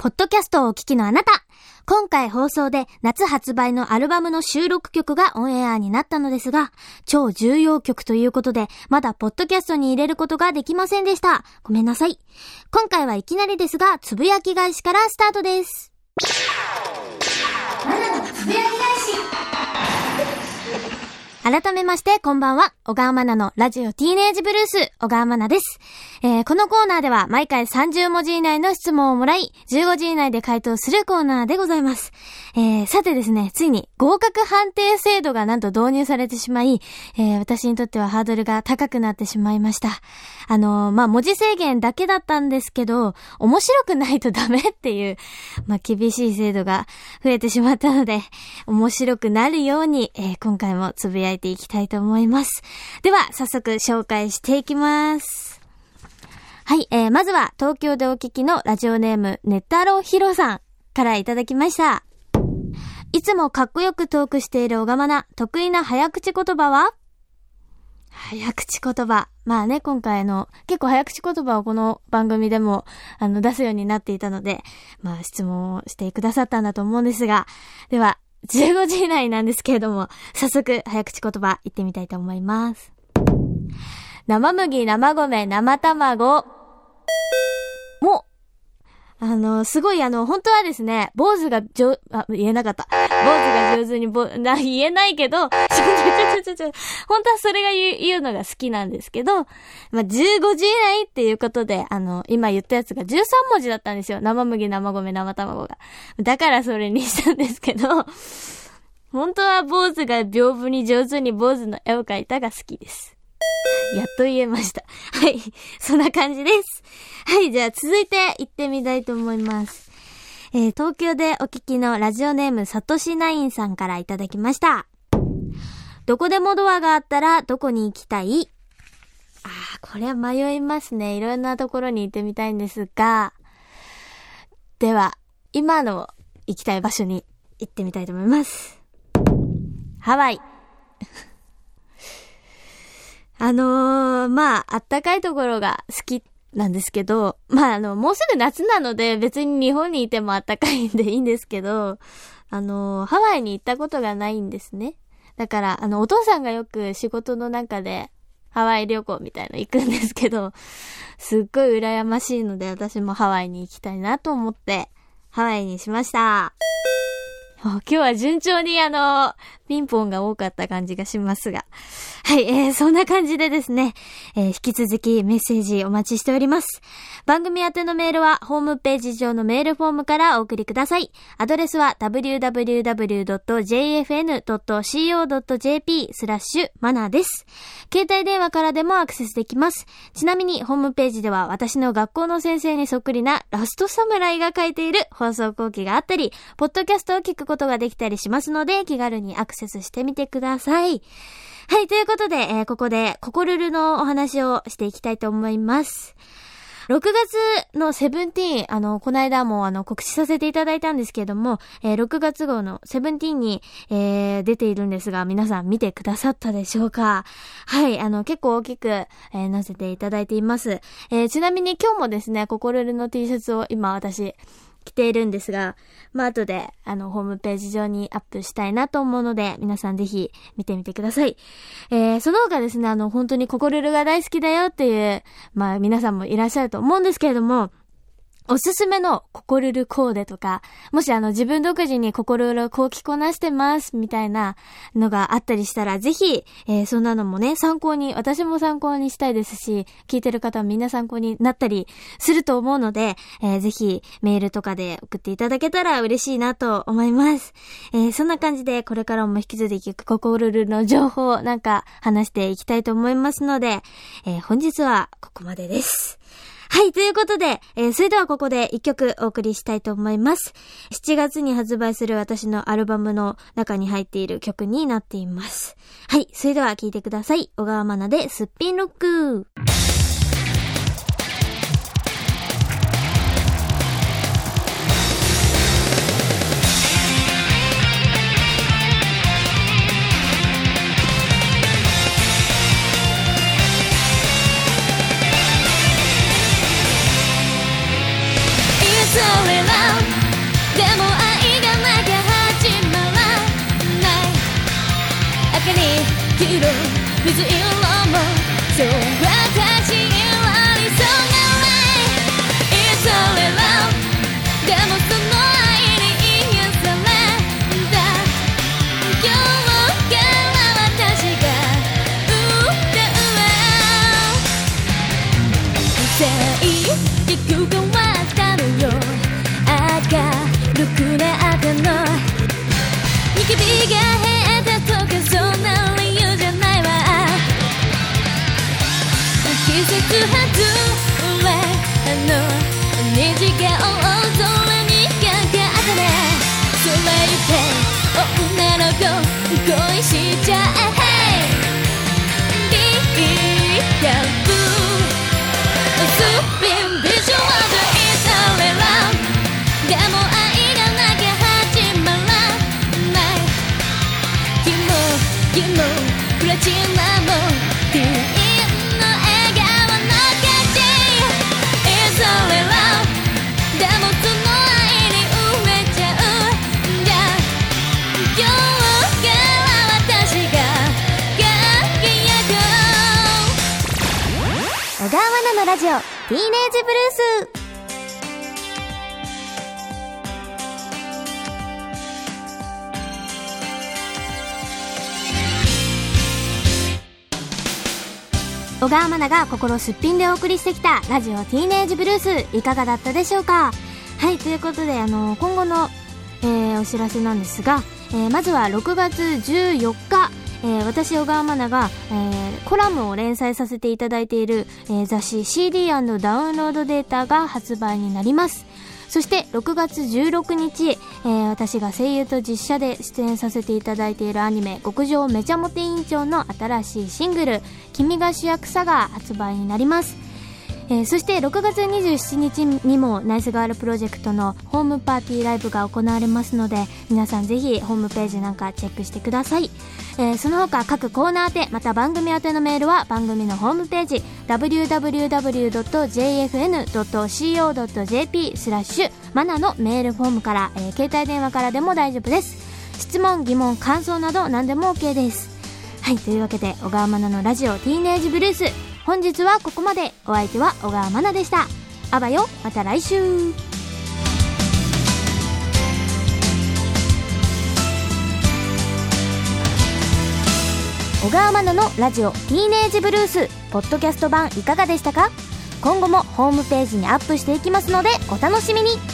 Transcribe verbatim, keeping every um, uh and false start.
ポッドキャストをお聞きのあなた。今回放送で夏発売のアルバムの収録曲がオンエアになったのですが、超重要曲ということで、まだポッドキャストに入れることができませんでした。ごめんなさい。今回はいきなりですが、つぶやき返しからスタートです。マナのつぶやき返し。改めまして、こんばんは。小川マナのラジオティーネージブルース、小川マナです。えー、このコーナーでは毎回さんじゅうもじ以内の質問をもらい、じゅうごじ以内で回答するコーナーでございます。えー、さてですね、ついに合格判定制度がなんと導入されてしまい、えー、私にとってはハードルが高くなってしまいました。あのー、まあ、文字制限だけだったんですけど、面白くないとダメっていう、まあ、厳しい制度が増えてしまったので、面白くなるように、えー、今回もつぶやいていきたいと思います。では、早速紹介していきます。はい、えー、まずは東京でお聞きのラジオネームねたろひろさんからいただきました。いつもかっこよくトークしている小川マナ、得意な早口言葉は？早口言葉。まあね、今回の結構早口言葉をこの番組でもあの出すようになっていたので、まあ質問をしてくださったんだと思うんですが、ではじゅうごじ以内なんですけれども、早速早口言葉言ってみたいと思います。生麦、生米、生卵も、あの、すごいあの、本当はですね、坊主が上、あ、言えなかった。坊主が上手にぼ、な、言えないけど、ちょちょちょちょちょ、本当はそれが言う、言うのが好きなんですけど、まあ、じゅうごじ以内っていうことで、あの、今言ったやつがじゅうさんもじだったんですよ。生麦、生米、生卵が。だからそれにしたんですけど、本当は坊主が屏風に上手に坊主の絵を描いたが好きです。やっと言えました。はい。そんな感じです。はい。じゃあ続いて行ってみたいと思います。えー、東京でお聞きのラジオネームさとしナインさんからいただきました。どこでもドアがあったらどこに行きたい？あー、これは迷いますね。いろんなところに行ってみたいんですが、では、今の行きたい場所に行ってみたいと思います。ハワイ。あのー、まあ、あったかいところが好きなんですけど、まあ、あの、もうすぐ夏なので別に日本にいてもあったかいんでいいんですけど、あのー、ハワイに行ったことがないんですね。だから、あの、お父さんがよく仕事の中でハワイ旅行みたいな行くんですけど、すっごい羨ましいので私もハワイに行きたいなと思って、ハワイにしました。今日は順調にあの、ピンポンが多かった感じがしますが。はい、えー、そんな感じでですね、えー、引き続きメッセージお待ちしております。番組宛てのメールはホームページ上のメールフォームからお送りください。アドレスは ダブリューダブリューダブリュードットジェイエフエヌドットシーオードットジェーピー スラッシュマナーです。携帯電話からでもアクセスできます。ちなみにホームページでは私の学校の先生にそっくりなラストサムライが書いている放送後期があったり、ポッドキャストを聞くことができたりしますので、気軽にアクセスしてみてください。はい、ということで、えー、ここでココルルのお話をしていきたいと思います。ろくがつのセブンティーン、あの、この間もあの、告知させていただいたんですけれども、えー、ろくがつ号のセブンティーンに、えー、出ているんですが、皆さん見てくださったでしょうか？はい、あの、結構大きく、えー、載せていただいています。えー、ちなみに今日もですね、ココルルの T シャツを今私、着ているんですが、まあ、後で、あの、ホームページ上にアップしたいなと思うので、皆さんぜひ見てみてください。えー、その他ですね、あの、本当にココルルが大好きだよっていう、まあ、皆さんもいらっしゃると思うんですけれども、おすすめのココルルコーデとか、もしあの自分独自にココルルをこう着こなしてますみたいなのがあったりしたら、ぜひ、えー、そんなのもね、参考に、私も参考にしたいですし、聞いてる方はみんな参考になったりすると思うので、えー、ぜひメールとかで送っていただけたら嬉しいなと思います。えー、そんな感じでこれからも引き続きココルルの情報をなんか話していきたいと思いますので、えー、本日はここまでです。はい、ということで、えー、それではここで一曲お送りしたいと思います。しちがつに発売する私のアルバムの中に入っている曲になっています。はい、それでは聴いてください。小川愛ですっぴんロック。 It's all around のラジオティーネージブルース。小川愛が心すっぴんでお送りしてきたラジオティーネージブルース、いかがだったでしょうか。はい、ということであの今後の、えー、お知らせなんですが、えー、まずはろくがつじゅうよっか、えー、私小川愛が、えー、コラムを連載させていただいている、えー、雑誌 シーディー& ダウンロードデータが発売になります。そしてろくがつじゅうろくにち、えー、私が声優と実写で出演させていただいているアニメ極上めちゃモテ委員長の新しいシングル君が主役さが発売になります。えー、そしてろくがつにじゅうしちにちにもナイスガールプロジェクトのホームパーティーライブが行われますので、皆さんぜひホームページなんかチェックしてください。えー、その他各コーナー宛てまた番組宛てのメールは番組のホームページ ダブリューダブリューダブリュードットジェイエフエヌドットコードットジェーピー スラッシュマナのメールフォームから、えー、携帯電話からでも大丈夫です。質問疑問感想など何でも OK です。はい、というわけで小川愛のラジオティーネージブルース、本日はここまで。お相手は小川愛でした。あばよ、また来週。小川愛のラジオティーネージブルースポッドキャスト版いかがでしたか。今後もホームページにアップしていきますのでお楽しみに。